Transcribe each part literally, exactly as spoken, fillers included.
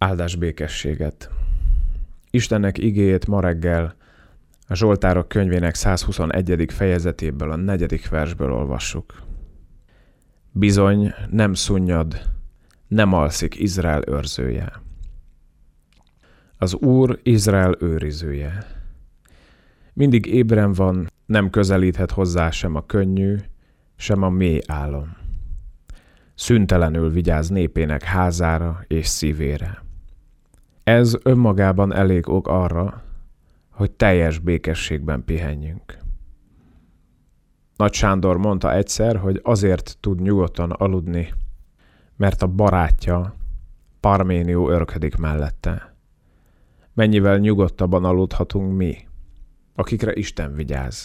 Áldás békességet! Istennek igéjét ma reggel a Zsoltárok könyvének százhuszonegyedik fejezetéből, a negyedik versből olvassuk. Bizony nem szunnyad, nem alszik Izrael őrzője. Az Úr Izrael őrizője. Mindig ébren van, nem közelíthet hozzá sem a könnyű, sem a mély álom. Szüntelenül vigyáz népének házára és szívére. Ez önmagában elég ok arra, hogy teljes békességben pihenjünk. Nagy Sándor mondta egyszer, hogy azért tud nyugodtan aludni, mert a barátja, Parménió örködik mellette. Mennyivel nyugodtabban aludhatunk mi, akikre Isten vigyáz.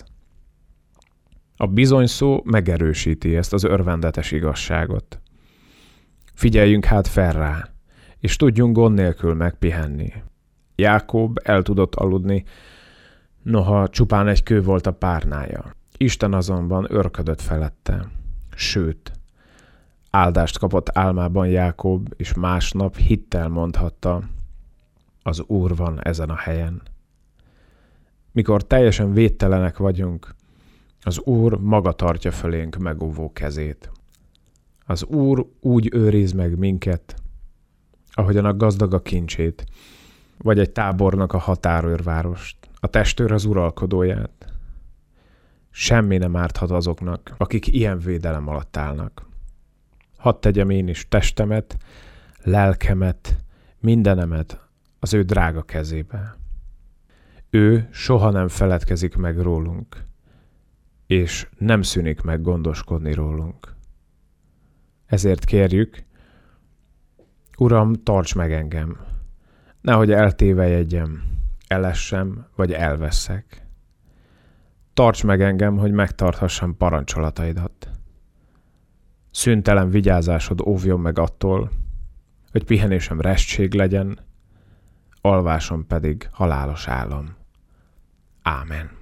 A bizony szó megerősíti ezt az örvendetes igazságot. Figyeljünk hát fel rá, és tudjunk gond nélkül megpihenni. Jákob el tudott aludni, noha csupán egy kő volt a párnája. Isten azonban örködött felette. Sőt, áldást kapott álmában Jákob, és másnap hittel mondhatta, az Úr van ezen a helyen. Mikor teljesen védtelenek vagyunk, az Úr maga tartja fölénk megóvó kezét. Az Úr úgy őriz meg minket, ahogyan a gazdag a kincsét, vagy egy tábornak a határőrvárost, a testőr az uralkodóját. Semmi nem árthat azoknak, akik ilyen védelem alatt állnak. Hadd tegyem én is testemet, lelkemet, mindenemet az ő drága kezébe. Ő soha nem feledkezik meg rólunk, és nem szűnik meg gondoskodni rólunk. Ezért kérjük, Uram, tarts meg engem, nehogy eltévelyedjem, elessem, vagy elveszek. Tarts meg engem, hogy megtarthassam parancsolataidat. Szüntelen vigyázásod óvjon meg attól, hogy pihenésem restség legyen, alvásom pedig halálos álom. Ámen.